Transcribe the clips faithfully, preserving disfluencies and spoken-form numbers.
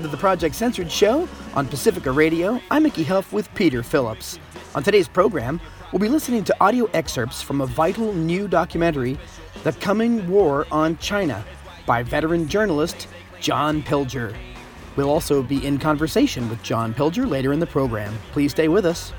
to the Project Censored show on Pacifica Radio. I'm Mickey Huff with Peter Phillips. On today's program, we'll be listening to audio excerpts from a vital new documentary, The Coming War on China, by veteran journalist John Pilger. We'll also be in conversation with John Pilger later in the program. Please stay with us.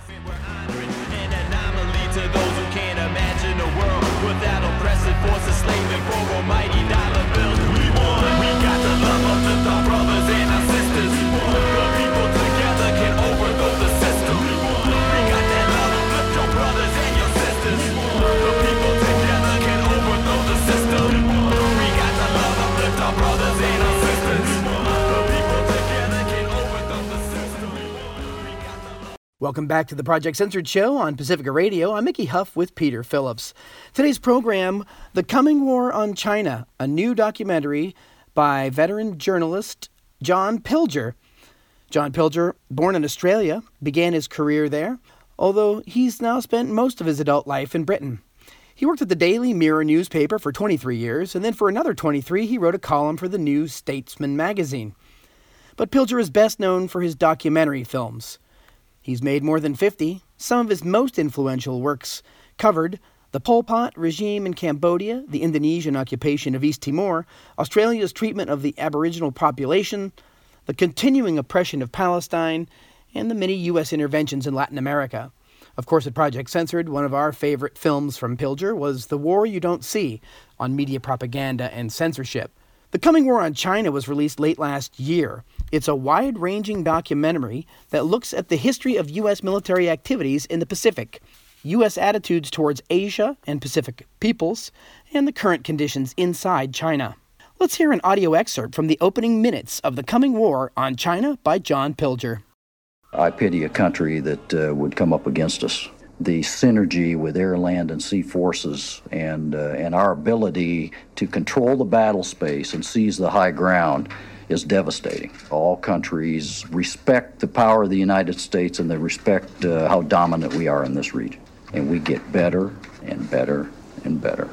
Welcome back to the Project Censored show on Pacifica Radio. I'm Mickey Huff with Peter Phillips. Today's program, The Coming War on China, a new documentary by veteran journalist John Pilger. John Pilger, born in Australia, began his career there, although he's now spent most of his adult life in Britain. He worked at the Daily Mirror newspaper for twenty-three years, and then for another twenty-three, he wrote a column for the New Statesman magazine. But Pilger is best known for his documentary films. He's made more than fifty. Some of his most influential works covered the Pol Pot regime in Cambodia, the Indonesian occupation of East Timor, Australia's treatment of the Aboriginal population, the continuing oppression of Palestine, and the many U S interventions in Latin America. Of course, at Project Censored, one of our favorite films from Pilger was The War You Don't See, on media propaganda and censorship. The Coming War on China was released late last year. It's a wide-ranging documentary that looks at the history of U S military activities in the Pacific, U S attitudes towards Asia and Pacific peoples, and the current conditions inside China. Let's hear an audio excerpt from the opening minutes of The Coming War on China by John Pilger. I pity a country that uh, would come up against us. The synergy with air, land, and sea forces and, uh, and our ability to control the battle space and seize the high ground is devastating. All countries respect the power of the United States and they respect uh, how dominant we are in this region. And we get better and better and better.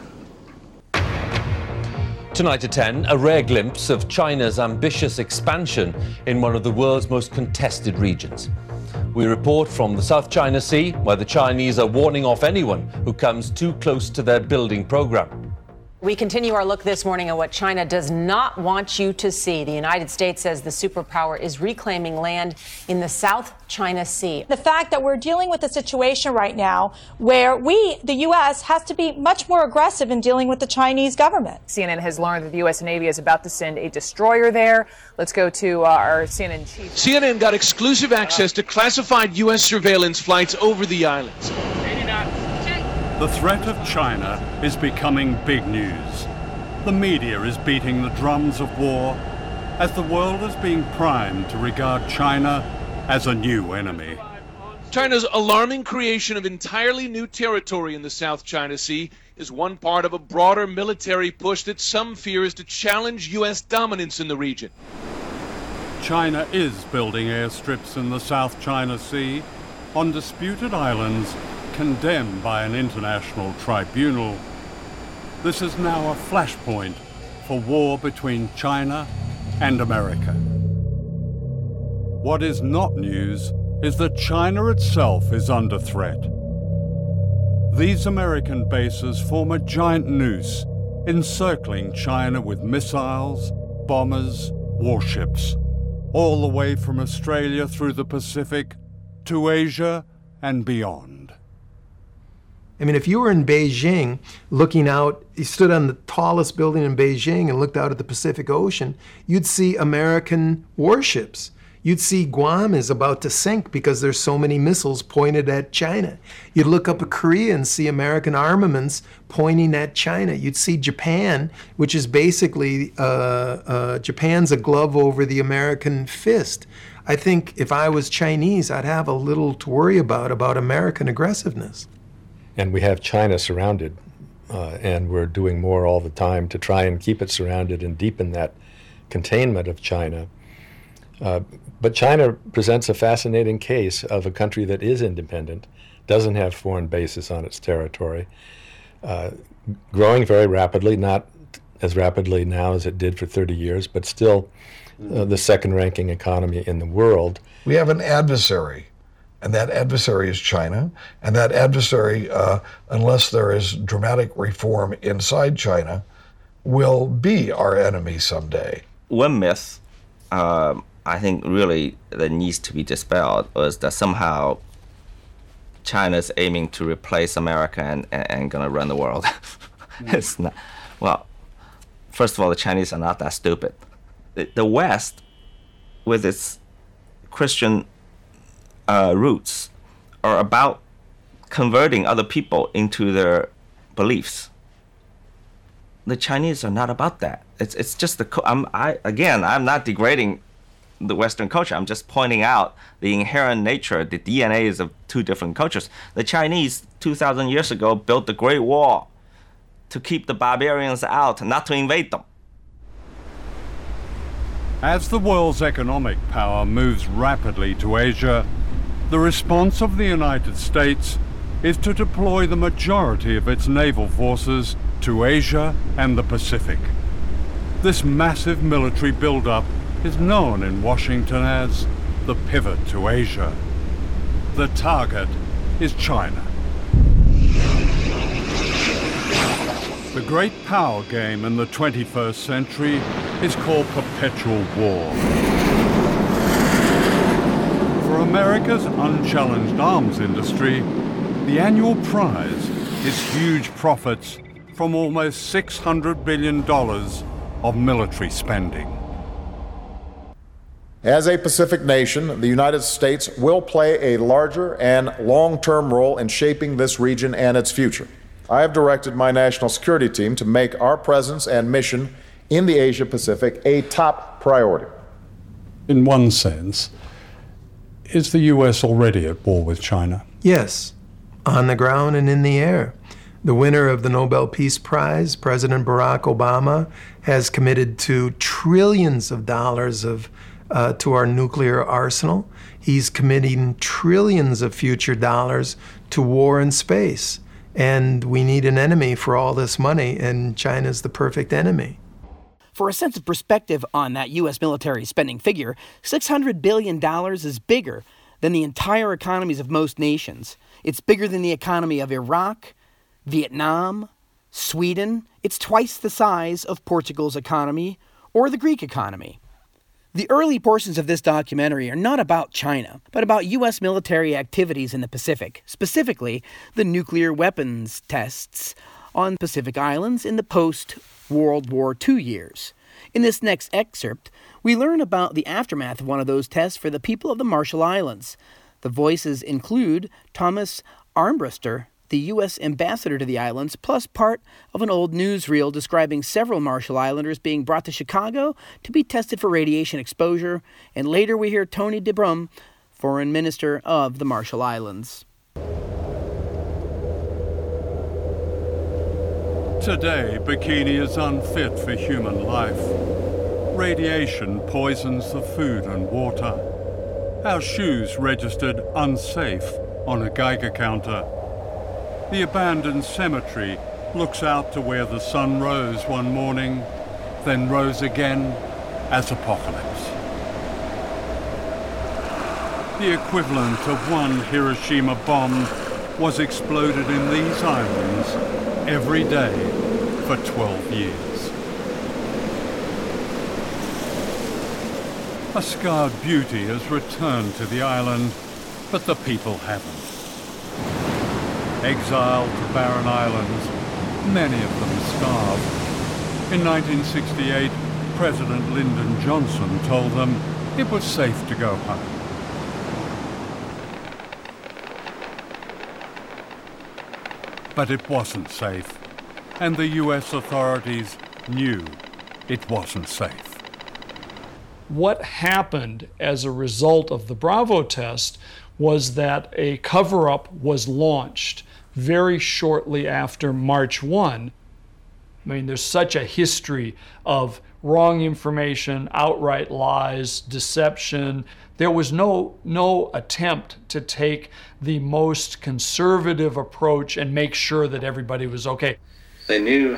Tonight at ten, a rare glimpse of China's ambitious expansion in one of the world's most contested regions. We report from the South China Sea, where the Chinese are warning off anyone who comes too close to their building program. We continue our look this morning at what China does not want you to see. The United States says the superpower is reclaiming land in the South China Sea. The fact that we're dealing with a situation right now where we, the U S, has to be much more aggressive in dealing with the Chinese government. C N N has learned that the U S Navy is about to send a destroyer there. Let's go to uh, our C N N chief. C N N got exclusive access to classified U S surveillance flights over the islands. The threat of China is becoming big news. The media is beating the drums of war as the world is being primed to regard China as a new enemy. China's alarming creation of entirely new territory in the South China Sea is one part of a broader military push that some fear is to challenge U S dominance in the region. China is building airstrips in the South China Sea on disputed islands condemned by an international tribunal. This is now a flashpoint for war between China and America. What is not news is that China itself is under threat. These American bases form a giant noose encircling China with missiles, bombers, warships, all the way from Australia through the Pacific to Asia and beyond. I mean, if you were in Beijing looking out, you stood on the tallest building in Beijing and looked out at the Pacific Ocean, you'd see American warships. You'd see Guam is about to sink because there's so many missiles pointed at China. You'd look up at Korea and see American armaments pointing at China. You'd see Japan, which is basically, uh, uh, Japan's a glove over the American fist. I think if I was Chinese, I'd have a little to worry about, about American aggressiveness. And we have China surrounded, uh, and we're doing more all the time to try and keep it surrounded and deepen that containment of China. Uh, but China presents a fascinating case of a country that is independent, doesn't have foreign bases on its territory, uh, growing very rapidly, not as rapidly now as it did for thirty years, but still uh, the second-ranking economy in the world. We have an adversary, and that adversary is China. And that adversary, uh, unless there is dramatic reform inside China, will be our enemy someday. One myth uh, I think really that needs to be dispelled was that somehow China's aiming to replace America and, and, and going to run the world. It's not. Well, first of all, the Chinese are not that stupid. The, the West, with its Christian uh, roots, are about converting other people into their beliefs. The Chinese are not about that. It's it's just the. I'm, I again, I'm not degrading the Western culture. I'm just pointing out the inherent nature, the D N As of two different cultures. The Chinese, two thousand years ago, built the Great Wall to keep the barbarians out, not to invade them. As the world's economic power moves rapidly to Asia, the response of the United States is to deploy the majority of its naval forces to Asia and the Pacific. This massive military buildup is known in Washington as the pivot to Asia. The target is China. The great power game in the twenty-first century is called perpetual war. For America's unchallenged arms industry, the annual prize is huge profits from almost six hundred billion dollars of military spending. As a Pacific nation, the United States will play a larger and long-term role in shaping this region and its future. I have directed my national security team to make our presence and mission in the Asia-Pacific a top priority. In one sense, is the U S already at war with China? Yes, on the ground and in the air. The winner of the Nobel Peace Prize, President Barack Obama, has committed to trillions of dollars of uh, to our nuclear arsenal. He's committing trillions of future dollars to war in space. And we need an enemy for all this money, and China's the perfect enemy. For a sense of perspective on that U S military spending figure, six hundred billion dollars is bigger than the entire economies of most nations. It's bigger than the economy of Iraq, Vietnam, Sweden. It's twice the size of Portugal's economy or the Greek economy. The early portions of this documentary are not about China, but about U S military activities in the Pacific, specifically the nuclear weapons tests on Pacific Islands in the post-World War Two years. In this next excerpt, we learn about the aftermath of one of those tests for the people of the Marshall Islands. The voices include Thomas Armbruster, the U S ambassador to the islands, plus part of an old newsreel describing several Marshall Islanders being brought to Chicago to be tested for radiation exposure. And later we hear Tony DeBrum, foreign minister of the Marshall Islands. Today, Bikini is unfit for human life. Radiation poisons the food and water. Our shoes registered unsafe on a Geiger counter. The abandoned cemetery looks out to where the sun rose one morning, then rose again as apocalypse. The equivalent of one Hiroshima bomb was exploded in these islands every day for twelve years. A scarred beauty has returned to the island, but the people haven't. Exiled to barren islands, many of them starved. In nineteen sixty-eight, President Lyndon Johnson told them it was safe to go home. But it wasn't safe, and the U S authorities knew it wasn't safe. What happened as a result of the Bravo test was that a cover-up was launched very shortly after March first. I mean, there's such a history of wrong information, outright lies, deception. There was no, no attempt to take the most conservative approach and make sure that everybody was okay. They knew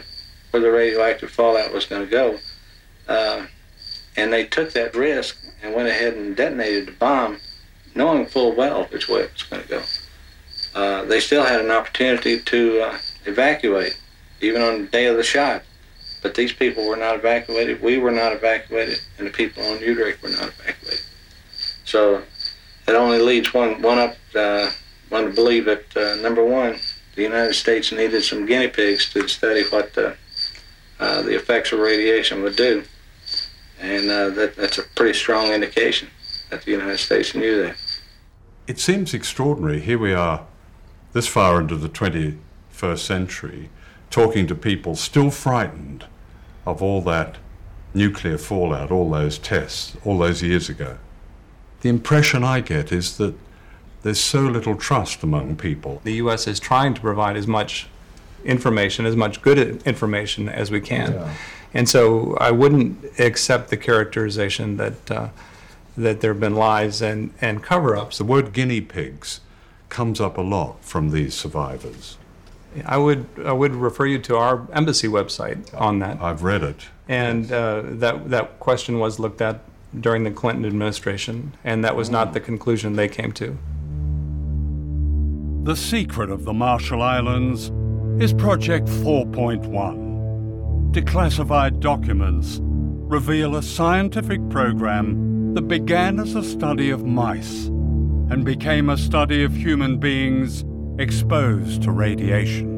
where the radioactive fallout was going to go. Uh, and they took that risk and went ahead and detonated the bomb, knowing full well which way it was going to go. Uh, they still had an opportunity to uh, evacuate, even on the day of the shot. But these people were not evacuated, we were not evacuated, and the people on Udrich were not evacuated. So it only leads one, one up, uh, one to believe that, uh, number one, the United States needed some guinea pigs to study what the, uh, the effects of radiation would do. And uh, that, that's a pretty strong indication that the United States knew that. It seems extraordinary. Here we are, this far into the twenty-first century, talking to people still frightened of all that nuclear fallout, all those tests, all those years ago. The impression I get is that there's so little trust among people. The U S is trying to provide as much information, as much good information as we can. Yeah. And so I wouldn't accept the characterization that uh, that there have been lies and, and cover-ups. The word guinea pigs comes up a lot from these survivors. I would I would refer you to our embassy website on that. I've read it. And uh, that that question was looked at during the Clinton administration, and that was not the conclusion they came to. The secret of the Marshall Islands is Project four point one. Declassified documents reveal a scientific program that began as a study of mice and became a study of human beings exposed to radiation.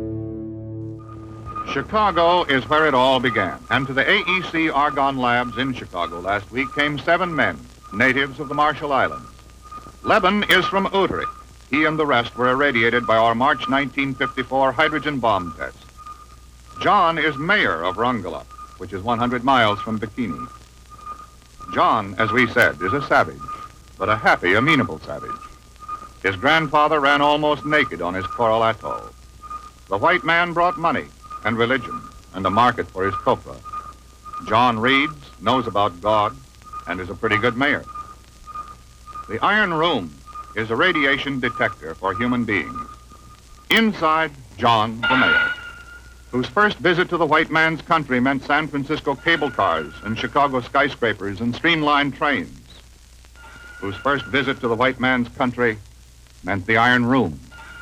Chicago is where it all began, and to the A E C Argonne Labs in Chicago last week came seven men, natives of the Marshall Islands. Leben is from Utrecht. He and the rest were irradiated by our March nineteen fifty-four hydrogen bomb test. John is mayor of Rongelap, which is one hundred miles from Bikini. John, as we said, is a savage, but a happy, amenable savage. His grandfather ran almost naked on his coral atoll. The white man brought money and religion and a market for his copra. John reads, knows about God, and is a pretty good mayor. The Iron Room is a radiation detector for human beings. Inside, John, the mayor, whose first visit to the white man's country meant San Francisco cable cars and Chicago skyscrapers and streamlined trains, whose first visit to the white man's country meant the Iron Room.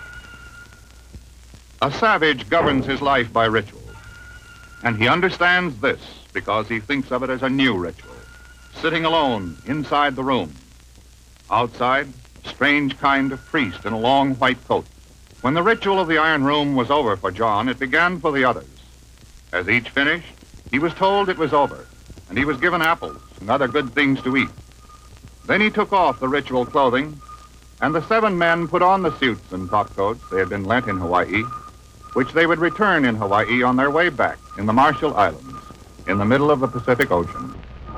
A savage governs his life by ritual, and he understands this because he thinks of it as a new ritual, sitting alone inside the room. Outside, a strange kind of priest in a long white coat. When the ritual of the Iron Room was over for John, it began for the others. As each finished, he was told it was over, and he was given apples and other good things to eat. Then he took off the ritual clothing, and the seven men put on the suits and topcoats they had been lent in Hawaii, which they would return in Hawaii on their way back in the Marshall Islands, in the middle of the Pacific Ocean.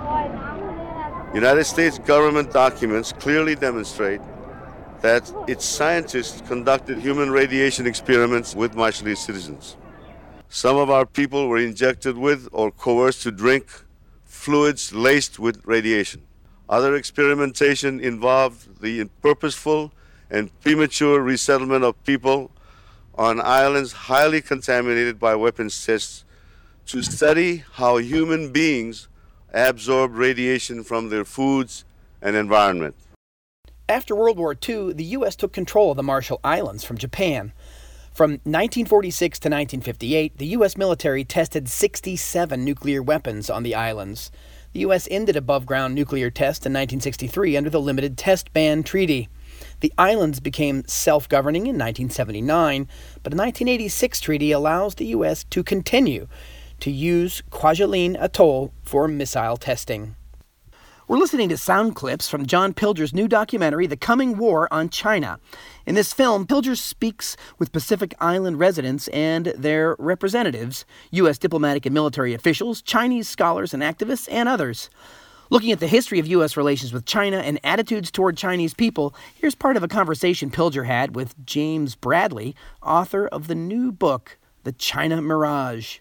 United States government documents clearly demonstrate that its scientists conducted human radiation experiments with Marshallese citizens. Some of our people were injected with or coerced to drink fluids laced with radiation. Other experimentation involved the purposeful and premature resettlement of people on islands highly contaminated by weapons tests to study how human beings absorb radiation from their foods and environment. After World War Two, the U S took control of the Marshall Islands from Japan. From nineteen forty-six to nineteen fifty-eight, the U S military tested sixty-seven nuclear weapons on the islands. The U S ended above-ground nuclear tests in nineteen sixty-three under the Limited Test Ban Treaty. The islands became self-governing in nineteen seventy-nine, but a nineteen eighty-six treaty allows the U S to continue to use Kwajalein Atoll for missile testing. We're listening to sound clips from John Pilger's new documentary, The Coming War on China. In this film, Pilger speaks with Pacific Island residents and their representatives, U S diplomatic and military officials, Chinese scholars and activists, and others. Looking at the history of U S relations with China and attitudes toward Chinese people, here's part of a conversation Pilger had with James Bradley, author of the new book, The China Mirage.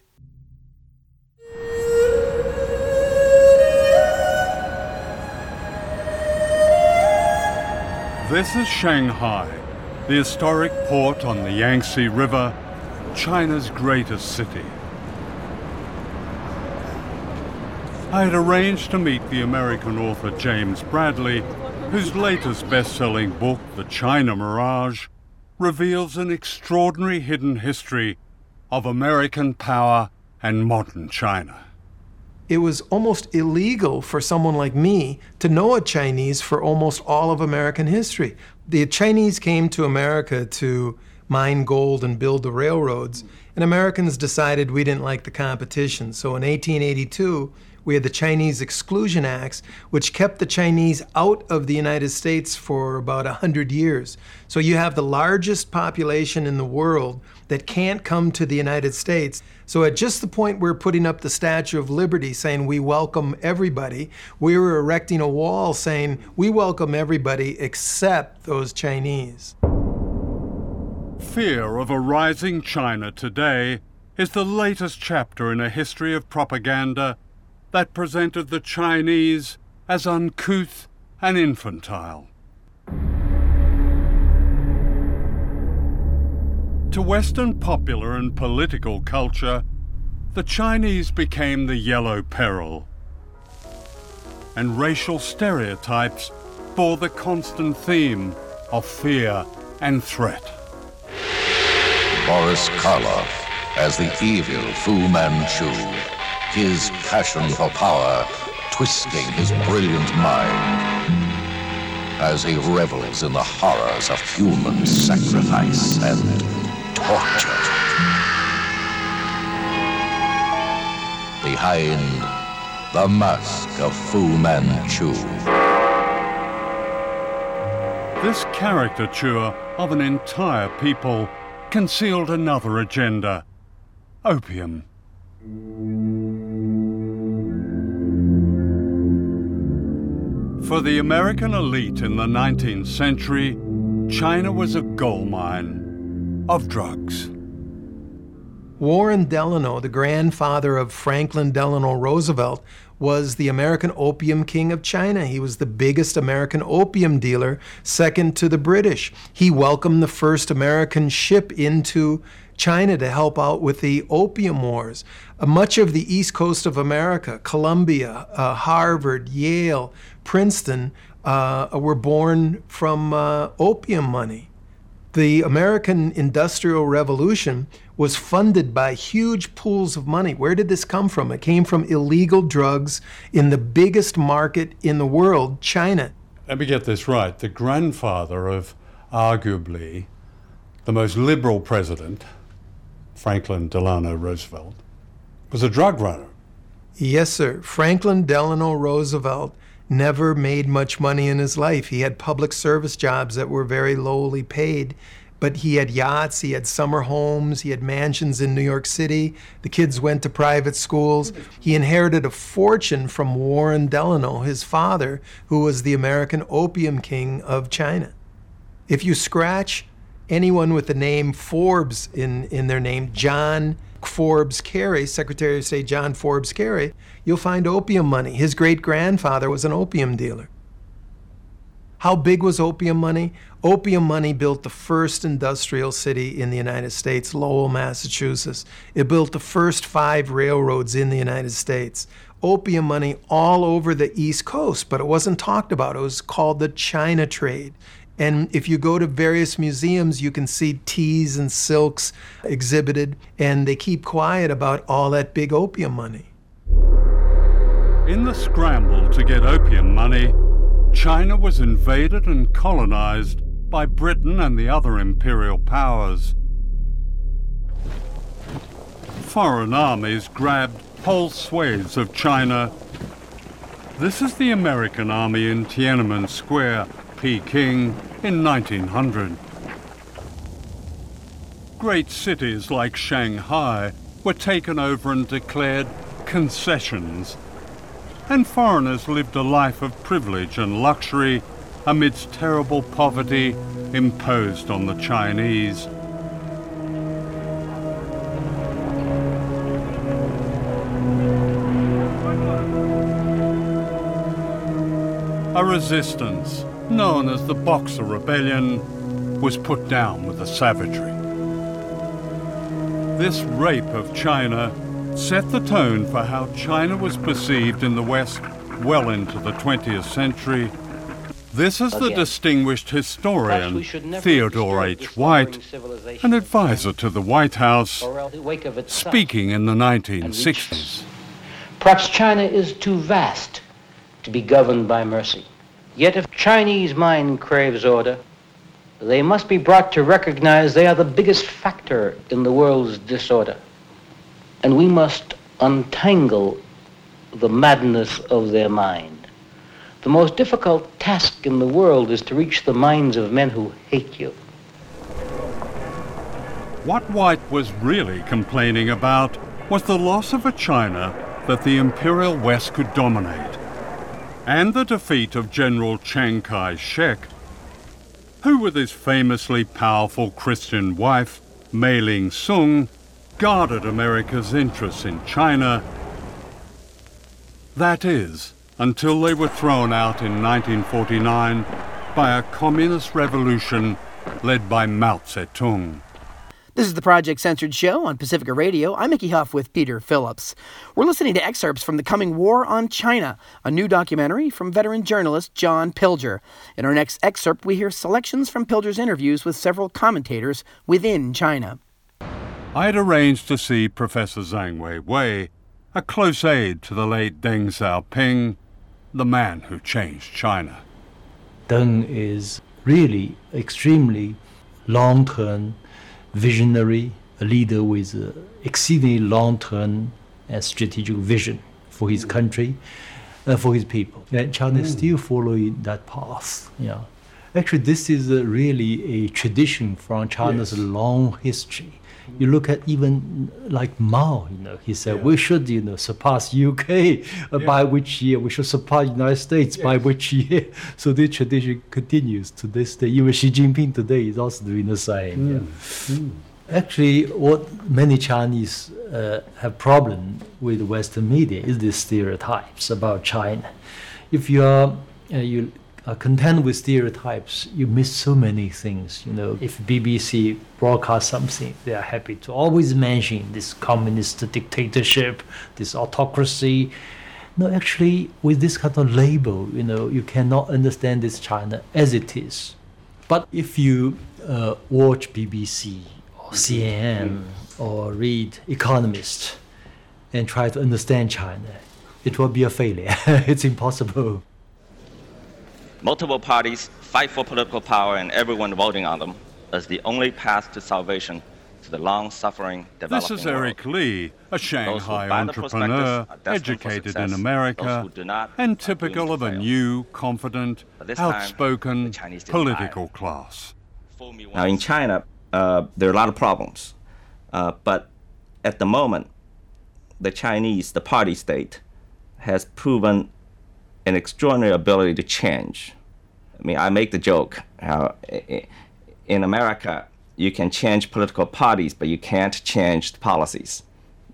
This is Shanghai, the historic port on the Yangtze River, China's greatest city. I had arranged to meet the American author James Bradley, whose latest best-selling book, The China Mirage, reveals an extraordinary hidden history of American power and modern China. It was almost illegal for someone like me to know a Chinese for almost all of American history. The Chinese came to America to mine gold and build the railroads, and Americans decided we didn't like the competition. So in eighteen eighty-two, we had the Chinese Exclusion Acts, which kept the Chinese out of the United States for about one hundred years. So you have the largest population in the world that can't come to the United States. So at just the point we're putting up the Statue of Liberty saying we welcome everybody, we were erecting a wall saying we welcome everybody except those Chinese. Fear of a rising China today is the latest chapter in a history of propaganda that presented the Chinese as uncouth and infantile. To Western popular and political culture, the Chinese became the yellow peril, and racial stereotypes bore the constant theme of fear and threat. Boris Karloff as the evil Fu Manchu, his passion for power twisting his brilliant mind as he revels in the horrors of human sacrifice and torture. Behind the mask of Fu Manchu. This caricature of an entire people concealed another agenda: opium. For the American elite in the nineteenth century, China was a gold mine of drugs. Warren Delano, the grandfather of Franklin Delano Roosevelt, was the American opium king of China. He was the biggest American opium dealer, second to the British. He welcomed the first American ship into China to help out with the opium wars. Uh, much of the east coast of America, Columbia, uh, Harvard, Yale, Princeton, uh, were born from uh, opium money. The American Industrial Revolution was funded by huge pools of money. Where did this come from? It came from illegal drugs in the biggest market in the world, China. Let me get this right. The grandfather of arguably the most liberal president, Franklin Delano Roosevelt, was a drug runner. Yes, sir. Franklin Delano Roosevelt never made much money in his life. He had public service jobs that were very lowly paid, but he had yachts, he had summer homes, he had mansions in New York City. The kids went to private schools. He inherited a fortune from Warren Delano, his father, who was the American opium king of China. If you scratch anyone with the name Forbes in, in their name, John Forbes Kerry, Secretary of State John Forbes Kerry, you'll find opium money. His great-grandfather was an opium dealer. How big was opium money? Opium money built the first industrial city in the United States, Lowell, Massachusetts. It built the first five railroads in the United States. Opium money all over the East Coast, but it wasn't talked about. It was called the China trade. And if you go to various museums, you can see teas and silks exhibited, and they keep quiet about all that big opium money. In the scramble to get opium money, China was invaded and colonized by Britain and the other imperial powers. Foreign armies grabbed whole swathes of China. This is the American army in Tiananmen Square, Peking, in nineteen hundred. Great cities like Shanghai were taken over and declared concessions, and foreigners lived a life of privilege and luxury amidst terrible poverty imposed on the Chinese. A resistance, known as the Boxer Rebellion, was put down with the savagery. This rape of China set the tone for how China was perceived in the West well into the twentieth century. This is the distinguished historian Theodore H. White, an advisor to the White House, speaking in the nineteen sixties. Perhaps China is too vast to be governed by mercy. Yet if Chinese mind craves order, they must be brought to recognize they are the biggest factor in the world's disorder. And we must untangle the madness of their mind. The most difficult task in the world is to reach the minds of men who hate you. What White was really complaining about was the loss of a China that the Imperial West could dominate, and the defeat of General Chiang Kai-shek, who with his famously powerful Christian wife, Mei Ling-sung, guarded America's interests in China. That is, until they were thrown out in nineteen forty-nine by a communist revolution led by Mao Zedong. This is the Project Censored Show on Pacifica Radio. I'm Mickey Huff with Peter Phillips. We're listening to excerpts from The Coming War on China, a new documentary from veteran journalist John Pilger. In our next excerpt, we hear selections from Pilger's interviews with several commentators within China. I had arranged to see Professor Zhang Weiwei, a close aide to the late Deng Xiaoping, the man who changed China. Deng is really extremely long-term visionary, a leader with uh, exceedingly long-term and strategic vision for his country, uh, for his people. And China is still following that path. Yeah, actually, this is uh, really a tradition from China's yes. long history. You look at even like Mao, you know, he said yeah. we should, you know, surpass U K uh, yeah. by which year we should surpass United States yes. by which year. So this tradition continues to this day. Even Xi Jinping today is also doing the same. Mm. Yeah. Mm. Actually, what many Chinese uh, have problem with Western media is the stereotypes about China. If you are uh, you are content with stereotypes, you miss so many things. You know, if B B C broadcasts something, they are happy to always mention this communist dictatorship, this autocracy. No, actually, with this kind of label, you know, you cannot understand this China as it is. But if you uh, watch B B C or C N N mm. or read Economist and try to understand China, it will be a failure. It's impossible. Multiple parties fight for political power and everyone voting on them as the only path to salvation to the long-suffering developing This is Eric world. Lee, a Shanghai entrepreneur, educated in America, and typical of a new, confident, outspoken political class. Now in China, uh, there are a lot of problems, uh, but at the moment, the Chinese, the party state, has proven an extraordinary ability to change. I mean, I make the joke how in America you can change political parties, but you can't change the policies.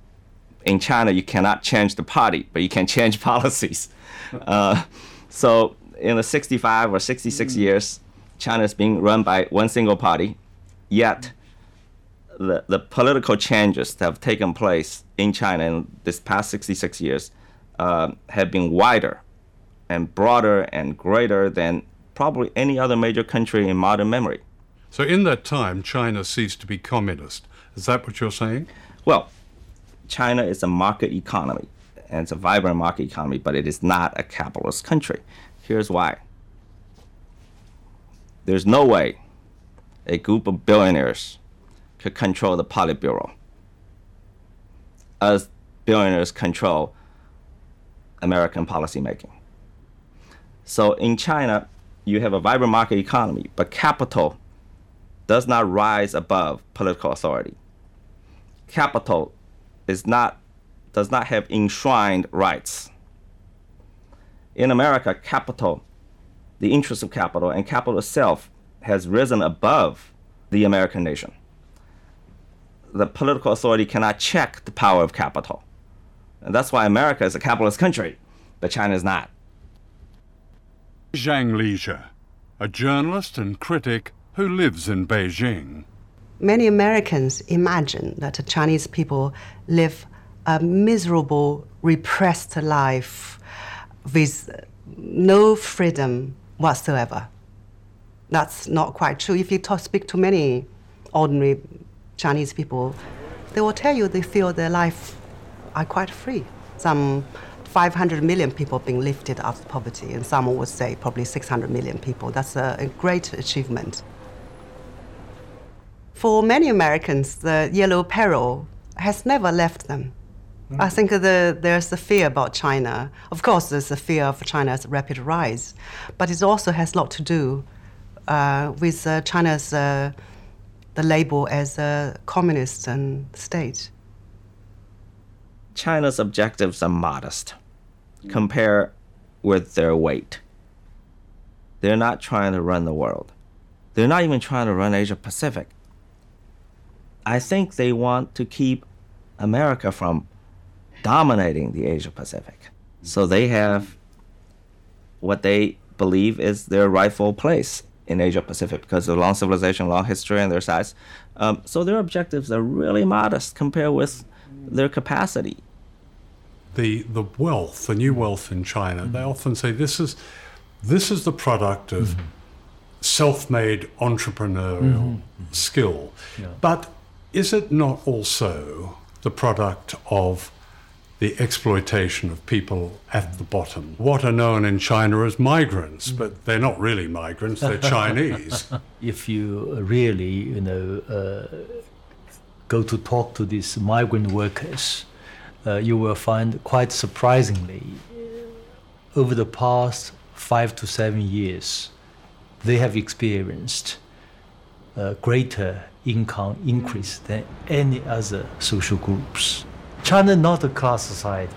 In China, you cannot change the party, but you can change policies. Uh, so in the sixty-five or sixty-six mm. years, China is being run by one single party, yet the, the political changes that have taken place in China in this past sixty-six years uh, have been wider and broader and greater than probably any other major country in modern memory. So in that time, China ceased to be communist. Is that what you're saying? Well, China is a market economy, and it's a vibrant market economy, but it is not a capitalist country. Here's why. There's no way a group of billionaires could control the Politburo as billionaires control American policymaking. So in China, you have a vibrant market economy, but capital does not rise above political authority. Capital is not, does not have enshrined rights. In America, capital, the interest of capital and capital itself has risen above the American nation. The political authority cannot check the power of capital. And that's why America is a capitalist country, but China is not. Zhang Lizhe, a journalist and critic who lives in Beijing. Many Americans imagine that Chinese people live a miserable, repressed life with no freedom whatsoever. That's not quite true. If you talk, speak to many ordinary Chinese people, they will tell you they feel their life are quite free. Some five hundred million people being lifted out of poverty, and some would say probably six hundred million people. That's a, a great achievement. For many Americans, the yellow peril has never left them. Mm-hmm. I think the, there's a fear about China. Of course, there's a fear of China's rapid rise, but it also has a lot to do uh, with uh, China's uh, the label as a communist and state. China's objectives are modest compared with their weight. They're not trying to run the world. They're not even trying to run Asia Pacific. I think they want to keep America from dominating the Asia Pacific. So they have what they believe is their rightful place in Asia Pacific because of long civilization, long history, and their size. Um, so their objectives are really modest compared with their capacity. The the wealth, the new wealth in China, mm-hmm. they often say this is this is the product of mm-hmm. self-made entrepreneurial mm-hmm. skill. Yeah. But is it not also the product of the exploitation of people at the bottom? What are known in China as migrants, but they're not really migrants, they're Chinese. If you really, you know, uh, go to talk to these migrant workers, uh, you will find quite surprisingly, over the past five to seven years, they have experienced a greater income increase than any other social groups. China is not a class society.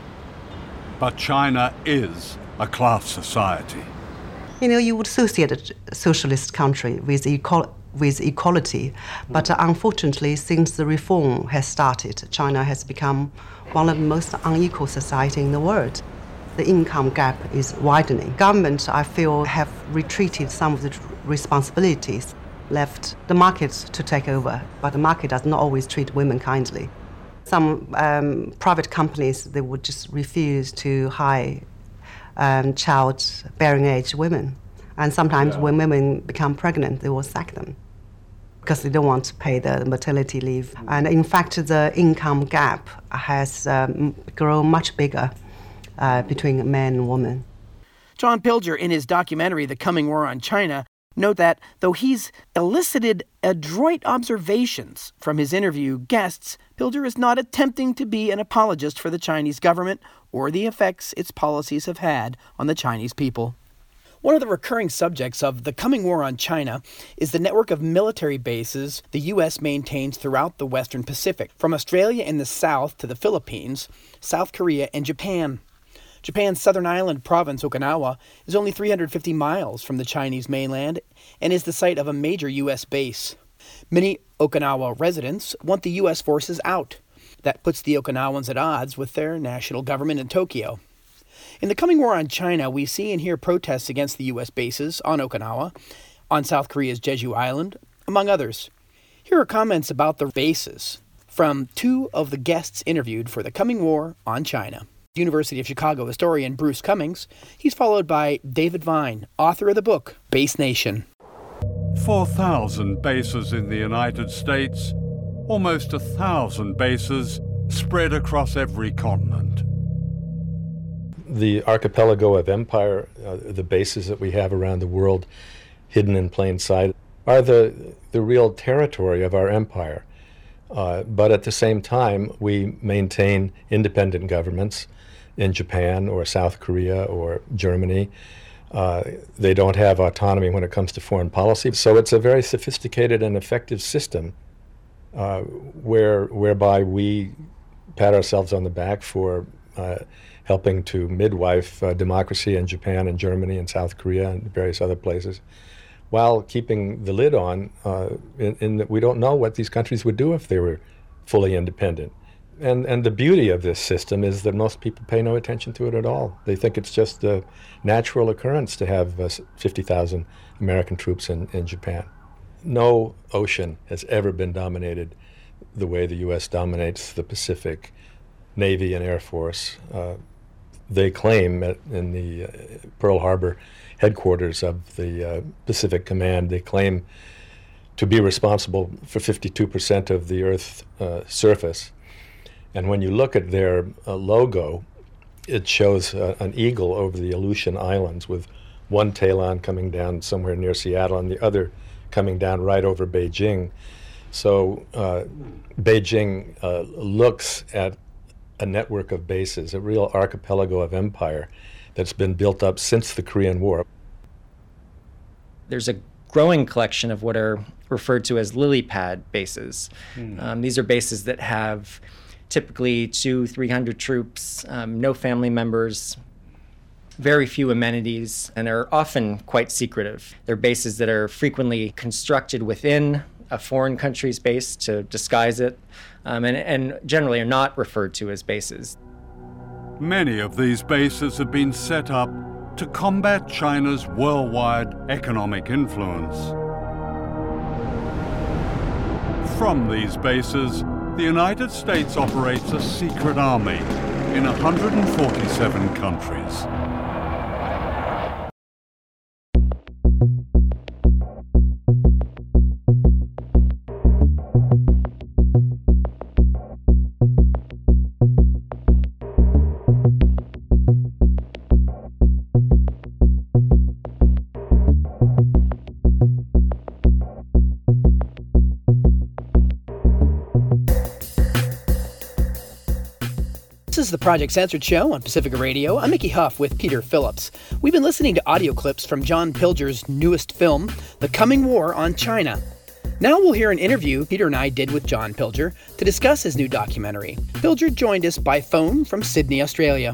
But China is a class society. You know, you would associate a socialist country with, equal, with equality, but uh, unfortunately, since the reform has started, China has become one of the most unequal societies in the world. The income gap is widening. Government, I feel, have retreated some of the responsibilities, left the market to take over, but the market does not always treat women kindly. Some um, private companies, they would just refuse to hire um, child-bearing age women. And sometimes yeah. when women become pregnant, they will sack them because they don't want to pay the maternity leave. And in fact, the income gap has um, grown much bigger uh, between men and women. John Pilger, in his documentary, The Coming War on China, note that though he's elicited adroit observations from his interview guests, Pilger is not attempting to be an apologist for the Chinese government or the effects its policies have had on the Chinese people. One of the recurring subjects of The Coming War on China is the network of military bases the U S maintains throughout the Western Pacific, from Australia in the south to the Philippines, South Korea, and Japan. Japan's southern island province, Okinawa, is only three hundred fifty miles from the Chinese mainland and is the site of a major U S base. Many Okinawa residents want the U S forces out. That puts the Okinawans at odds with their national government in Tokyo. In The Coming War on China, we see and hear protests against the U S bases on Okinawa, on South Korea's Jeju Island, among others. Here are comments about the bases from two of the guests interviewed for The Coming War on China. University of Chicago historian Bruce Cummings. He's followed by David Vine, author of the book Base Nation. four thousand bases in the United States, almost a thousand bases spread across every continent. The archipelago of empire, uh, the bases that we have around the world, hidden in plain sight, are the, the real territory of our empire. Uh, but at the same time, we maintain independent governments in Japan or South Korea or Germany. Uh, they don't have autonomy when it comes to foreign policy. So it's a very sophisticated and effective system uh, where whereby we pat ourselves on the back for uh, helping to midwife uh, democracy in Japan and Germany and South Korea and various other places, while keeping the lid on uh, in, in that we don't know what these countries would do if they were fully independent. And and the beauty of this system is that most people pay no attention to it at all. They think it's just a natural occurrence to have uh, fifty thousand American troops in, in Japan. No ocean has ever been dominated the way the U S dominates the Pacific. Navy and Air Force. Uh, they claim at, in the uh, Pearl Harbor headquarters of the uh, Pacific Command, they claim to be responsible for fifty-two percent of the Earth's uh, surface. And when you look at their uh, logo, it shows uh, an eagle over the Aleutian Islands with one talon coming down somewhere near Seattle and the other coming down right over Beijing. So uh, Beijing uh, looks at a network of bases, a real archipelago of empire that's been built up since the Korean War. There's a growing collection of what are referred to as lily pad bases. Mm. Um, these are bases that have typically two, three hundred troops, um, no family members, very few amenities, and are often quite secretive. They're bases that are frequently constructed within a foreign country's base to disguise it, um, and, and generally are not referred to as bases. Many of these bases have been set up to combat China's worldwide economic influence. From these bases, the United States operates a secret army in one hundred forty-seven countries. This is the Project Censored Show on Pacifica Radio. I'm Mickey Huff with Peter Phillips. We've been listening to audio clips from John Pilger's newest film, The Coming War on China. Now we'll hear an interview Peter and I did with John Pilger to discuss his new documentary. Pilger joined us by phone from Sydney, Australia.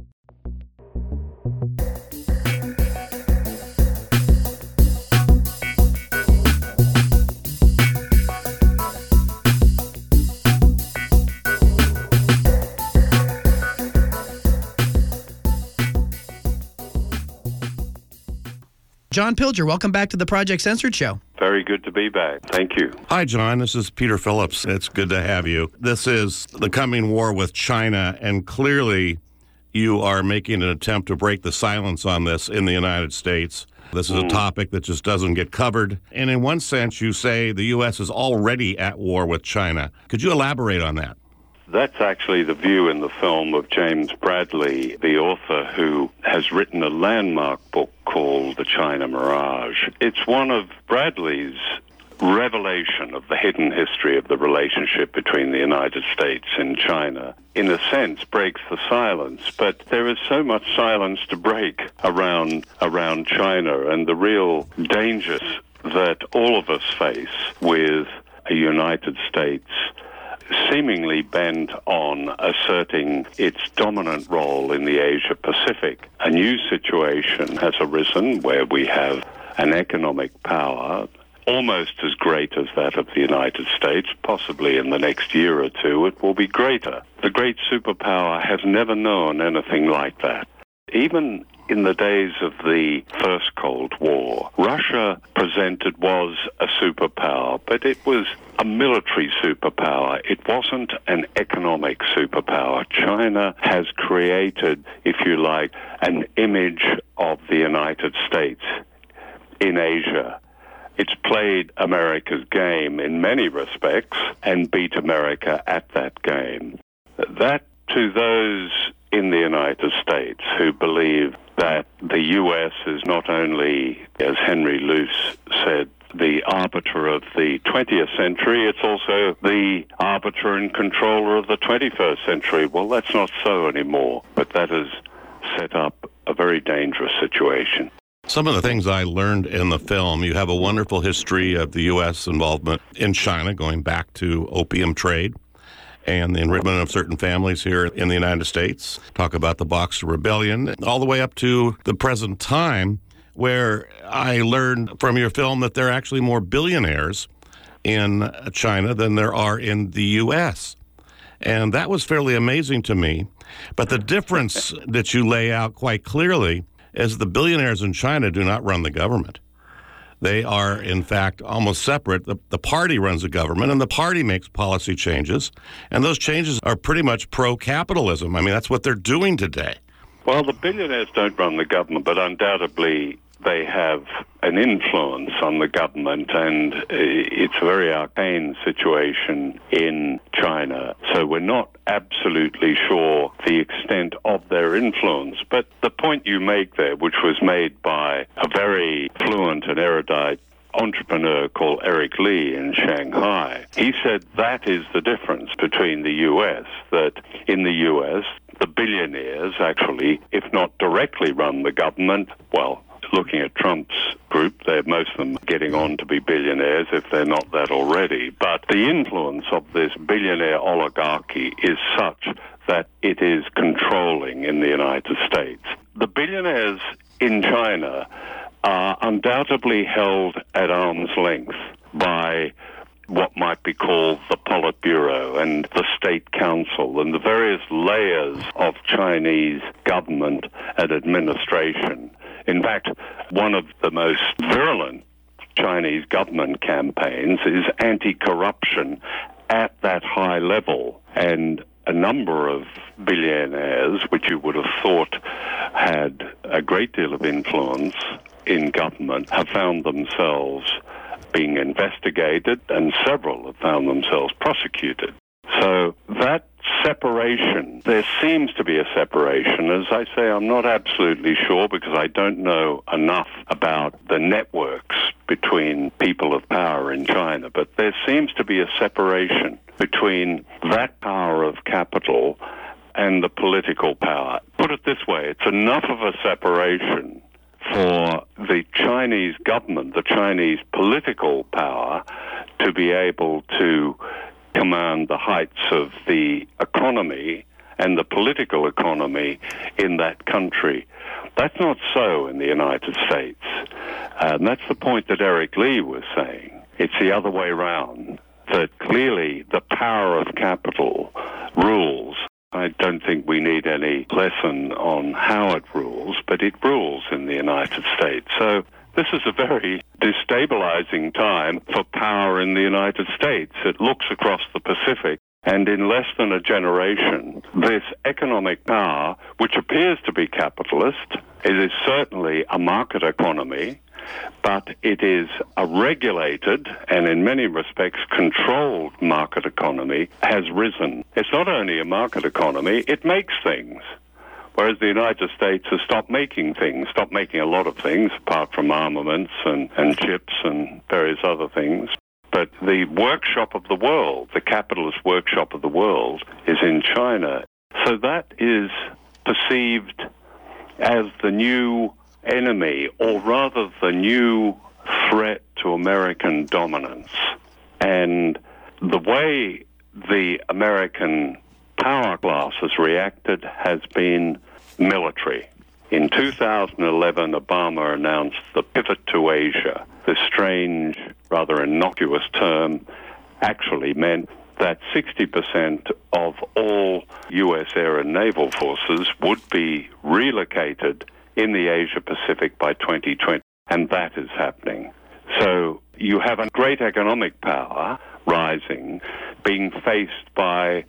John Pilger, welcome back to the Project Censored Show. Very good to be back. Thank you. Hi, John. This is Peter Phillips. It's good to have you. This is The Coming War with China, and clearly you are making an attempt to break the silence on this in the United States. This is mm. a topic that just doesn't get covered. And in one sense, you say the U S is already at war with China. Could you elaborate on that? That's actually the view in the film of James Bradley, the author who has written a landmark book called The China Mirage. It's one of Bradley's revelation of the hidden history of the relationship between the United States and China. In a sense, breaks the silence, but there is so much silence to break around around China and the real dangers that all of us face with a United States seemingly bent on asserting its dominant role in the Asia-Pacific. A new situation has arisen where we have an economic power almost as great as that of the United States. Possibly in the next year or two it will be greater. The great superpower has never known anything like that. Even in the days of the First Cold War, Russia presented was a superpower, but it was a military superpower. It wasn't an economic superpower. China has created, if you like, an image of the United States in Asia. It's played America's game in many respects and beat America at that game. That, to those in the United States who believe that the U S is not only, as Henry Luce said, the arbiter of the twentieth century, it's also the arbiter and controller of the twenty-first century. Well, that's not so anymore, but that has set up a very dangerous situation. Some of the things I learned in the film, you have a wonderful history of the U S involvement in China going back to opium trade and the enrichment of certain families here in the United States. Talk about the Boxer Rebellion, all the way up to the present time, where I learned from your film that there are actually more billionaires in China than there are in the U S. And that was fairly amazing to me. But the difference that you lay out quite clearly is the billionaires in China do not run the government. They are, in fact, almost separate. The, the party runs the government, and the party makes policy changes, and those changes are pretty much pro-capitalism. I mean, that's what they're doing today. Well, the billionaires don't run the government, but undoubtedly they have an influence on the government, and it's a very arcane situation in China. So we're not absolutely sure the extent of their influence. But the point you make there, which was made by a very fluent and erudite entrepreneur called Eric Lee in Shanghai, he said that is the difference between the U S, that in the U S, the billionaires actually, if not directly run the government, well, looking at Trump's group, they're most of them getting on to be billionaires if they're not that already. But the influence of this billionaire oligarchy is such that it is controlling in the United States. The billionaires in China are undoubtedly held at arm's length by what might be called the Politburo and the State Council and the various layers of Chinese government and administration. In fact, one of the most virulent Chinese government campaigns is anti-corruption at that high level. And a number of billionaires, which you would have thought had a great deal of influence in government, have found themselves being investigated, and several have found themselves prosecuted. So that separation, there seems to be a separation. As I say, I'm not absolutely sure because I don't know enough about the networks between people of power in China, but there seems to be a separation between that power of capital and the political power. Put it this way, it's enough of a separation for the Chinese government, the Chinese political power, to be able to command the heights of the economy and the political economy in that country. That's not so in the United States. And that's the point that Eric Lee was saying. It's the other way around, that clearly the power of capital rules. I don't think we need any lesson on how it rules, but it rules in the United States. So this is a very destabilizing time for power in the United States. It looks across the Pacific, and in less than a generation, this economic power, which appears to be capitalist, it is certainly a market economy, but it is a regulated and in many respects controlled market economy, has risen. It's not only a market economy, it makes things. Whereas the United States has stopped making things, stopped making a lot of things, apart from armaments and, and chips and various other things. But the workshop of the world, the capitalist workshop of the world, is in China. So that is perceived as the new enemy, or rather the new threat to American dominance. And the way the American power class has reacted has been military. In two thousand eleven, Obama announced the pivot to Asia. This strange, rather innocuous term actually meant that sixty percent of all U S air and naval forces would be relocated in the Asia-Pacific by twenty twenty, and that is happening. So you have a great economic power rising, being faced by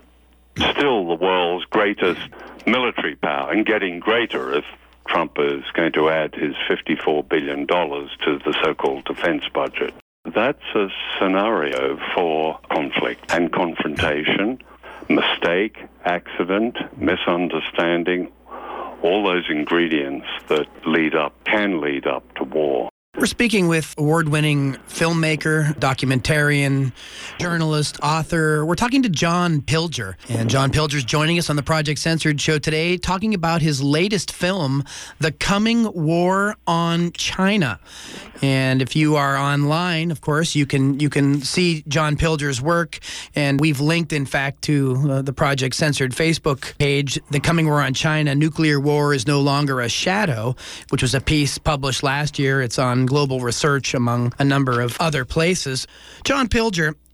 still the world's greatest military power, and getting greater if Trump is going to add his fifty-four billion dollars to the so-called defense budget. That's a scenario for conflict and confrontation, mistake, accident, misunderstanding, all those ingredients that lead up, can lead up to war. We're speaking with award-winning filmmaker, documentarian, journalist, author. We're talking to John Pilger. And John Pilger's joining us on the Project Censored show today, talking about his latest film, The Coming War on China. And if you are online, of course, you can you can see John Pilger's work. And we've linked, in fact, to uh, the Project Censored Facebook page, The Coming War on China, Nuclear War is No Longer a Shadow, which was a piece published last year. It's on Global Research, among a number of other places. John Pilger,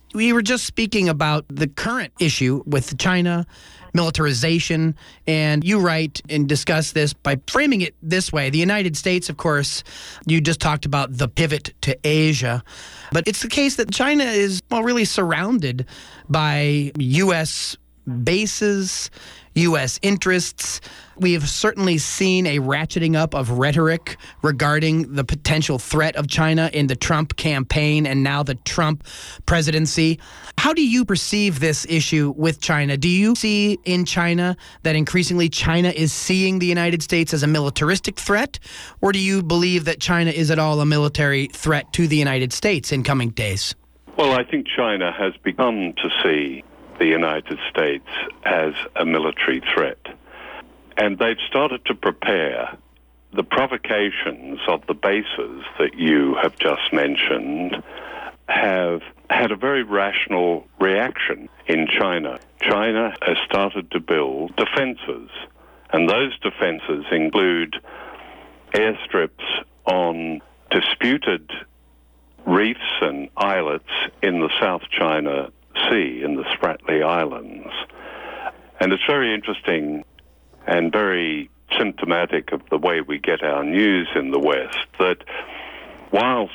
We were just speaking about the current issue with China, militarization, and you write and discuss this by framing it this way. The United States, of course, you just talked about the pivot to Asia, but it's the case that China is, well, really surrounded by U S bases, U S interests. We have certainly seen a ratcheting up of rhetoric regarding the potential threat of China in the Trump campaign and now the Trump presidency. How do you perceive this issue with China? Do you see in China that increasingly China is seeing the United States as a militaristic threat, or do you believe that China is at all a military threat to the United States in coming days? Well, I think China has begun to see the United States as a military threat. And they've started to prepare. The provocations of the bases that you have just mentioned have had a very rational reaction in China. China has started to build defenses, and those defenses include airstrips on disputed reefs and islets in the South China Sea, in the Spratly Islands. And it's very interesting and very symptomatic of the way we get our news in the West that whilst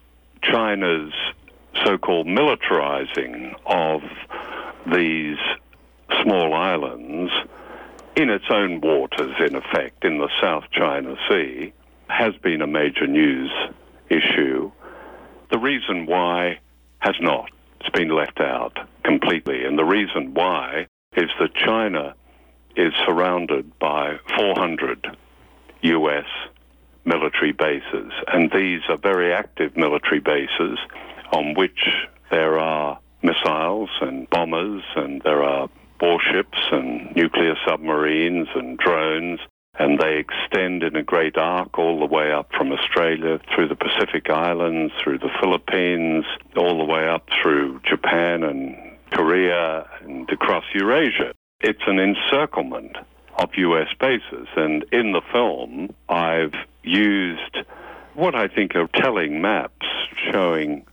China's so-called militarizing of these small islands in its own waters, in effect, in the South China Sea, has been a major news issue, the reason why has not. It's been left out completely. And the reason why is that China is surrounded by four hundred U S military bases. And these are very active military bases on which there are missiles and bombers, and there are warships and nuclear submarines and drones. And they extend in a great arc all the way up from Australia, through the Pacific Islands, through the Philippines, all the way up through Japan and Korea and across Eurasia. It's an encirclement of U S bases. And in the film, I've used what I think are telling maps showing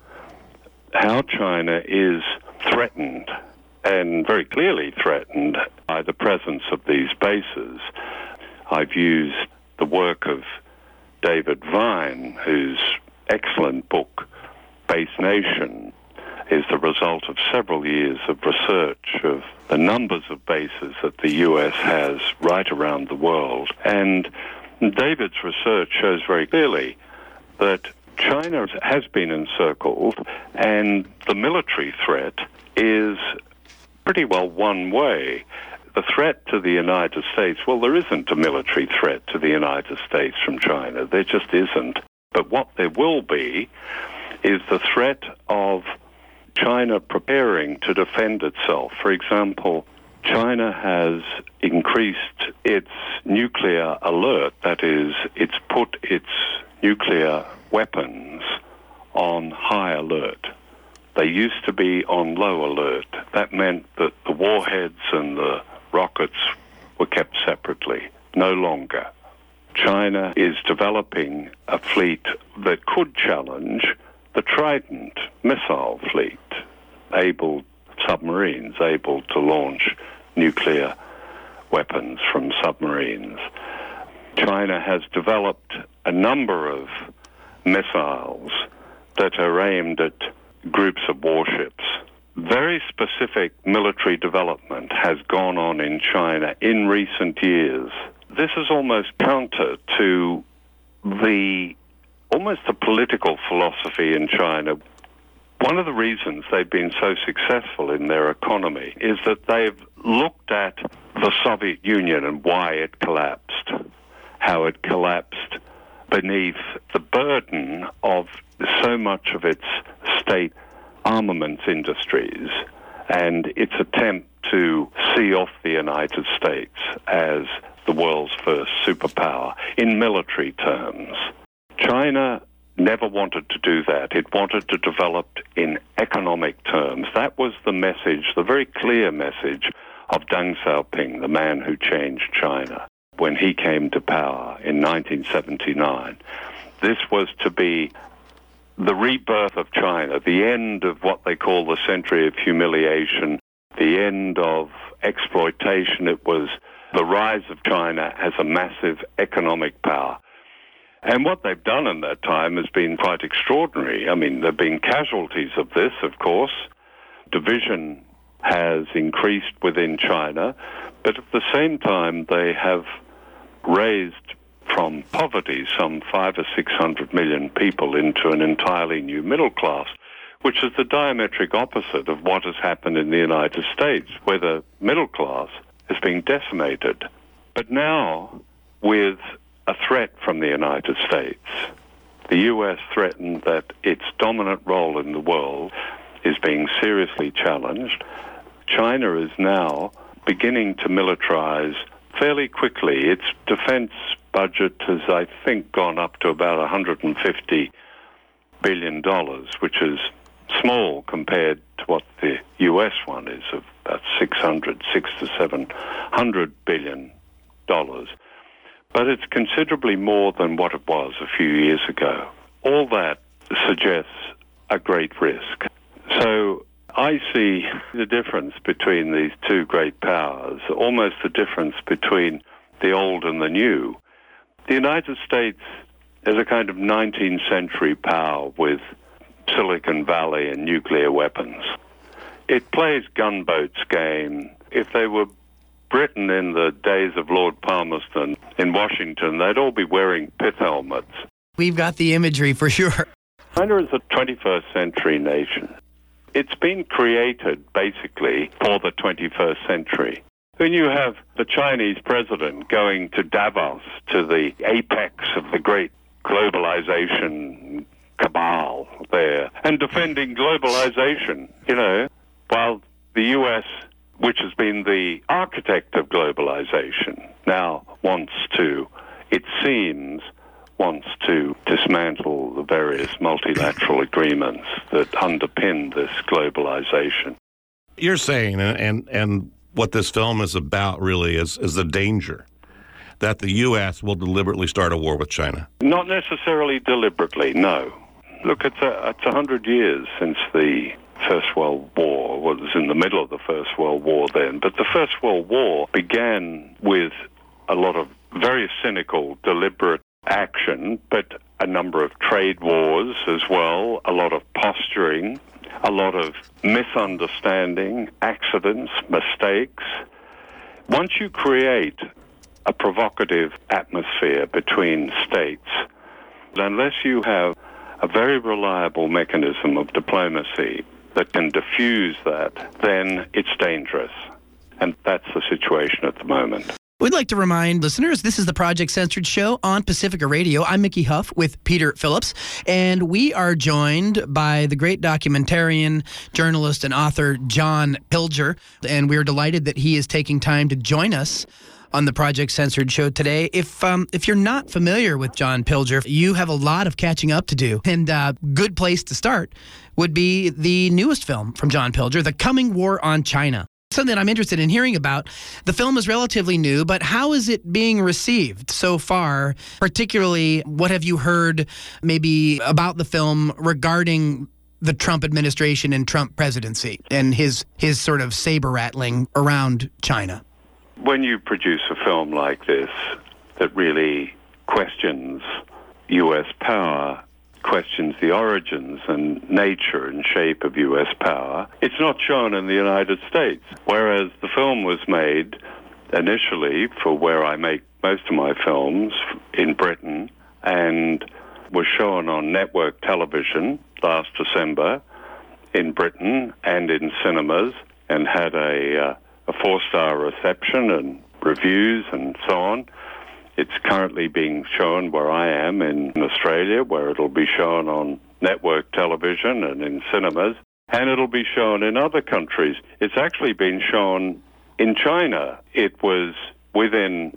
how China is threatened, and very clearly threatened, by the presence of these bases. I've used the work of David Vine, whose excellent book, Base Nation, is the result of several years of research of the numbers of bases that the U S has right around the world. And David's research shows very clearly that China has been encircled, and the military threat is pretty well one way. The threat to the United States, well, there isn't a military threat to the United States from China. There just isn't. But what there will be is the threat of China preparing to defend itself. For example, China has increased its nuclear alert. That is, it's put its nuclear weapons on high alert. They used to be on low alert. That meant that the warheads and the rockets were kept separately. No longer. China is developing a fleet that could challenge the Trident missile fleet, able submarines, able to launch nuclear weapons from submarines. China has developed a number of missiles that are aimed at groups of warships. Very specific military development has gone on in China in recent years. This is almost counter to the almost the political philosophy in China. One of the reasons they've been so successful in their economy is that they've looked at the Soviet Union and why it collapsed, how it collapsed beneath the burden of so much of its state armaments industries and its attempt to see off the United States as the world's first superpower in military terms. China never wanted to do that. It wanted to develop in economic terms. That was the message, the very clear message of Deng Xiaoping, the man who changed China, when he came to power in nineteen seventy-nine. This was to be the rebirth of China, the end of what they call the century of humiliation, the end of exploitation. It was the rise of China as a massive economic power. And what they've done in that time has been quite extraordinary. I mean, there have been casualties of this, of course. Division has increased within China, but at the same time they have raised from poverty some five or six hundred million people into an entirely new middle class, which is the diametric opposite of what has happened in the United States, where the middle class is being decimated. But now, with a threat from the United States, the U S threatened that its dominant role in the world is being seriously challenged. China is now beginning to militarize fairly quickly. Its defense budget has, I think, gone up to about one hundred fifty billion dollars, which is small compared to what the U S one is, of about six hundred, six to seven hundred billion dollars. But it's considerably more than what it was a few years ago. All that suggests a great risk. So I see the difference between these two great powers, almost the difference between the old and the new. The United States is a kind of nineteenth century power with Silicon Valley and nuclear weapons. It plays gunboats game. If they were Britain in the days of Lord Palmerston in Washington, they'd all be wearing pith helmets. We've got the imagery for sure. China is a twenty-first century nation. It's been created basically for the twenty-first century. When you have the Chinese president going to Davos, to the apex of the great globalization cabal there, and defending globalization, you know, while the U S, which has been the architect of globalization, now wants to, it seems, wants to dismantle the various multilateral agreements that underpin this globalization. You're saying, and, and, and what this film is about really is, is the danger that the U S will deliberately start a war with China. Not necessarily deliberately, no. Look, it's a, it's a hundred years since the First World War. Well, it was in the middle of the First World War then, but the First World War began with a lot of very cynical, deliberate action, but a number of trade wars as well, a lot of posturing, a lot of misunderstanding, accidents, mistakes. Once you create a provocative atmosphere between states, unless you have a very reliable mechanism of diplomacy that can diffuse that, then it's dangerous. And that's the situation at the moment. We'd like to remind listeners, this is the Project Censored Show on Pacifica Radio. I'm Mickey Huff with Peter Phillips, and we are joined by the great documentarian, journalist, and author John Pilger, and we're delighted that he is taking time to join us on the Project Censored Show today. If um, if you're not familiar with John Pilger, you have a lot of catching up to do, and a uh, good place to start would be the newest film from John Pilger, The Coming War on China. Something that I'm interested in hearing about. The film is relatively new, but how is it being received so far? Particularly, what have you heard maybe about the film regarding the Trump administration and Trump presidency and his his sort of saber-rattling around China? When you produce a film like this that really questions U S power, questions the origins and nature and shape of U S power, it's not shown in the United States. Whereas the film was made initially for where I make most of my films, in Britain, and was shown on network television last December in Britain and in cinemas, and had a, uh, a four-star reception and reviews and so on. It's currently being shown where I am in Australia, where it'll be shown on network television and in cinemas, and it'll be shown in other countries. It's actually been shown in China. It was within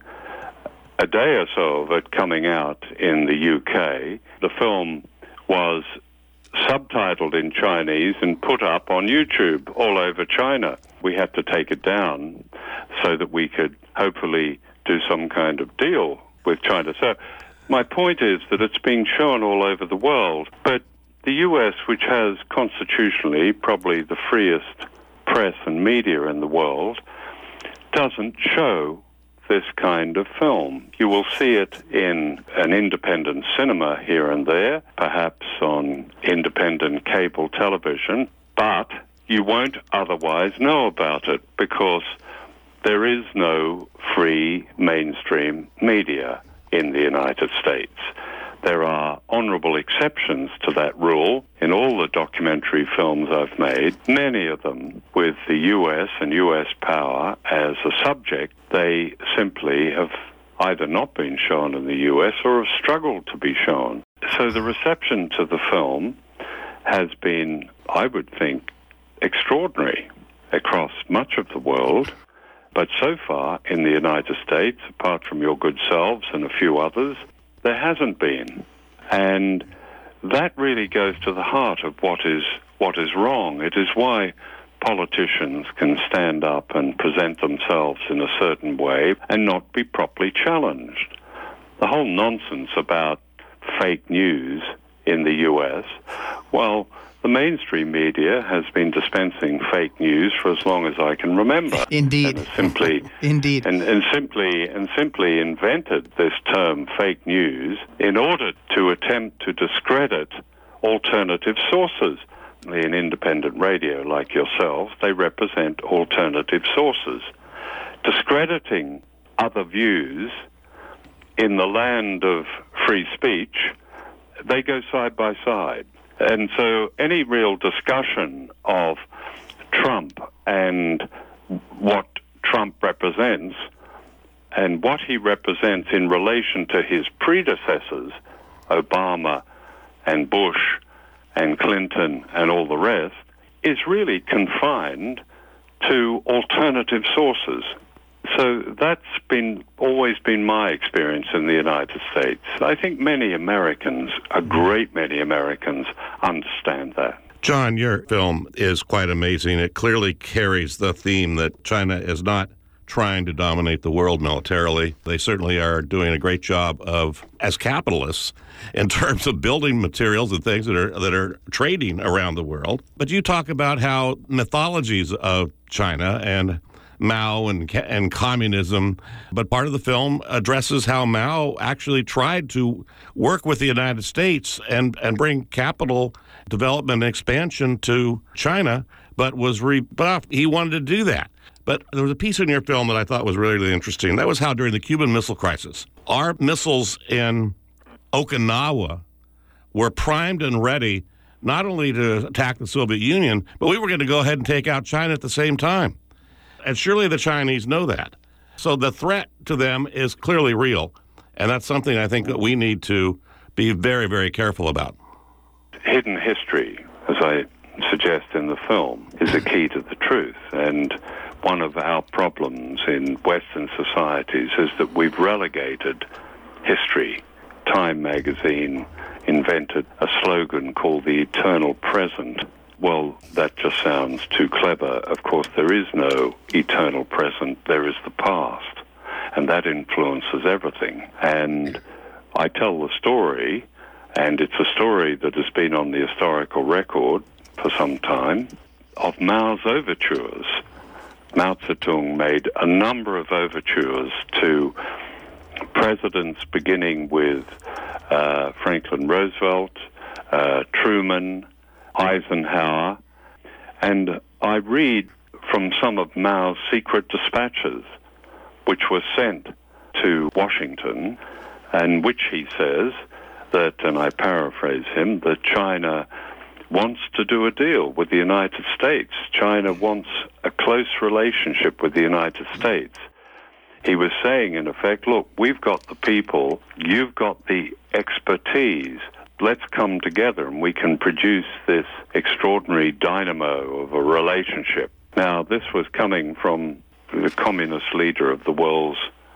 a day or so of it coming out in the U K. The film was subtitled in Chinese and put up on YouTube all over China. We had to take it down so that we could hopefully do some kind of deal with China. So my point is that it's being shown all over the world, but the U S, which has constitutionally probably the freest press and media in the world, doesn't show this kind of film. You will see it in an independent cinema here and there, perhaps on independent cable television, but you won't otherwise know about it because there is no free mainstream media in the United States. There are honorable exceptions to that rule in all the documentary films I've made, many of them with the U S and U S power as a subject. They simply have either not been shown in the U S or have struggled to be shown. So the reception to the film has been, I would think, extraordinary across much of the world. But so far in the United States, apart from your good selves and a few others, there hasn't been. And that really goes to the heart of what is what is wrong. It is why politicians can stand up and present themselves in a certain way and not be properly challenged. The whole nonsense about fake news in the U S, well, the mainstream media has been dispensing fake news for as long as I can remember. Indeed. And simply, Indeed. And, and simply and simply invented this term fake news in order to attempt to discredit alternative sources. In independent radio like yourself, they represent alternative sources. Discrediting other views in the land of free speech, they go side by side. And so any real discussion of Trump and what Trump represents and what he represents in relation to his predecessors, Obama and Bush and Clinton and all the rest, is really confined to alternative sources. So that's been always been my experience in the United States. I think many Americans, a great many Americans, understand that. John, your film is quite amazing. It clearly carries the theme that China is not trying to dominate the world militarily. They certainly are doing a great job of, as capitalists, in terms of building materials and things that are that are trading around the world. But you talk about how mythologies of China and Mao and and communism, but part of the film addresses how Mao actually tried to work with the United States and, and bring capital development and expansion to China, but was rebuffed. He wanted to do that. But there was a piece in your film that I thought was really, really interesting. That was how during the Cuban Missile Crisis, our missiles in Okinawa were primed and ready not only to attack the Soviet Union, but we were going to go ahead and take out China at the same time. And surely the Chinese know that. So the threat to them is clearly real. And that's something I think that we need to be very, very careful about. Hidden history, as I suggest in the film, is a key to the truth. And one of our problems in Western societies is that we've relegated history. Time magazine invented a slogan called the eternal present. Well, that just sounds too clever. Of course, there is no eternal present. There is the past, and that influences everything. And I tell the story, and it's a story that has been on the historical record for some time, of Mao's overtures. Mao Zedong made a number of overtures to presidents beginning with uh, Franklin Roosevelt, uh, Truman, Eisenhower, and I read from some of Mao's secret dispatches, which were sent to Washington, and which he says that, and I paraphrase him, that China wants to do a deal with the United States. China wants a close relationship with the United States. He was saying, in effect, look, we've got the people, you've got the expertise, let's come together and we can produce this extraordinary dynamo of a relationship. Now, this was coming from the communist leader of the world's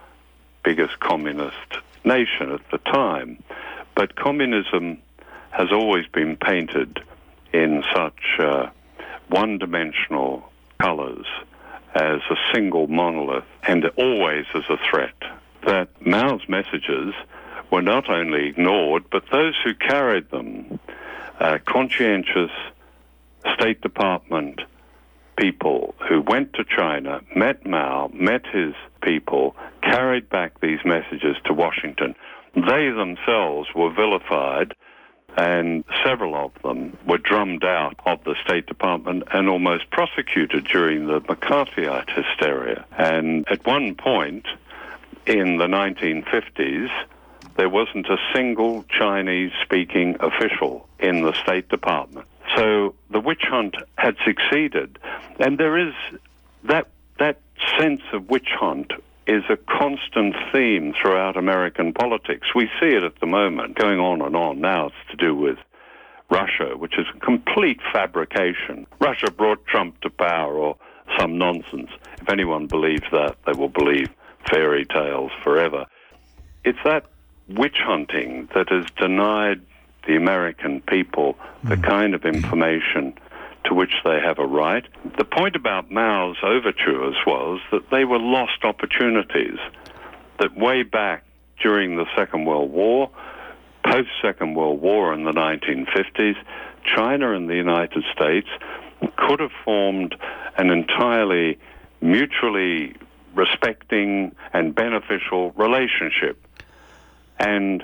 biggest communist nation at the time. But communism has always been painted in such uh, one-dimensional colors as a single monolith and always as a threat that Mao's messages were not only ignored, but those who carried them uh, conscientious State Department people who went to China, met Mao, met his people, carried back these messages to Washington. They themselves were vilified, and several of them were drummed out of the State Department and almost prosecuted during the McCarthyite hysteria. And at one point in the nineteen fifties, there wasn't a single Chinese-speaking official in the State Department. So the witch hunt had succeeded, and there is that that sense of witch hunt is a constant theme throughout American politics. We see it at the moment, going on and on. Now it's to do with Russia, which is a complete fabrication. Russia brought Trump to power, or some nonsense. If anyone believes that, they will believe fairy tales forever. It's that witch hunting that has denied the American people the kind of information to which they have a right. The point about Mao's overtures was that they were lost opportunities, that way back during the Second World War, post-Second World War in the nineteen fifties, China and the United States could have formed an entirely mutually respecting and beneficial relationship. And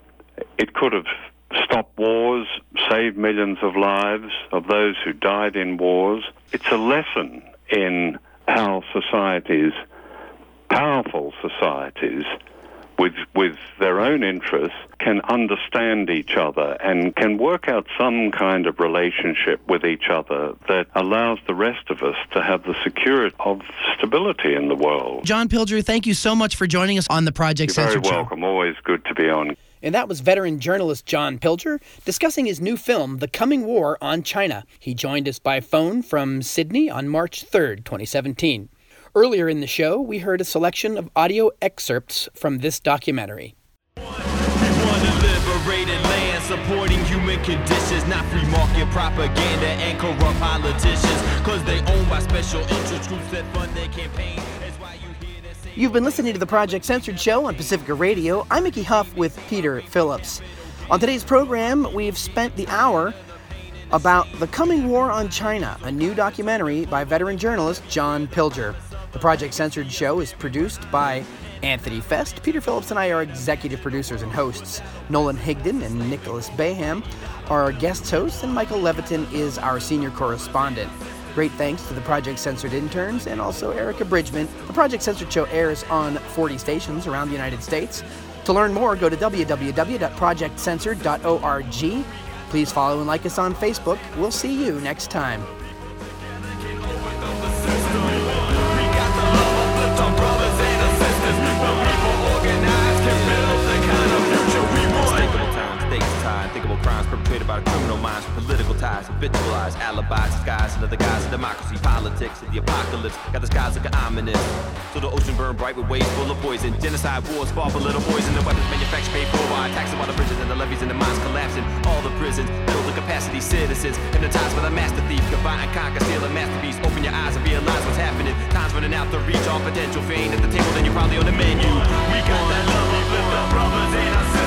it could have stopped wars, saved millions of lives of those who died in wars. It's a lesson in how societies, powerful societies, with with their own interests, can understand each other and can work out some kind of relationship with each other that allows the rest of us to have the security of stability in the world. John Pilger, thank you so much for joining us on the Project You're Censored very Show. welcome. Always good to be on. And that was veteran journalist John Pilger discussing his new film, The Coming War on China. He joined us by phone from Sydney on March third, twenty seventeen. Earlier in the show, we heard a selection of audio excerpts from this documentary. Liberated land, supporting human conditions, not free market propaganda and corrupt politicians, cause they owned by special interest groups that fund their campaign. You've been listening to the Project Censored Show on Pacifica Radio. I'm Mickey Huff with Peter Phillips. On today's program, we've spent the hour about The Coming War on China, a new documentary by veteran journalist John Pilger. The Project Censored Show is produced by Anthony Fest. Peter Phillips and I are executive producers and hosts. Nolan Higdon and Nicholas Bayham are our guest hosts, and Michael Leviton is our senior correspondent. Great thanks to the Project Censored interns and also Erica Bridgman. The Project Censored Show airs on forty stations around the United States. To learn more, go to w w w dot project censored dot org. Please follow and like us on Facebook. We'll see you next time. Perpetrated by the criminal minds with political ties, habitualized alibis, disguised under the guise of democracy, politics, and the apocalypse. Got the skies looking ominous. So the ocean burned bright with waves full of poison. Genocide wars fought for little boys, and the weapons manufactured paid for by taxing while the bridges and the levees and the mines collapsing. All the prisons build the capacity citizens, hypnotized by the master thief. Combine and conquer, steal a masterpiece. Open your eyes and realize what's happening. Time's running out to reach all potential. Fame at the table, then you're probably on the menu. We got that love, we lift our brothers and our sisters.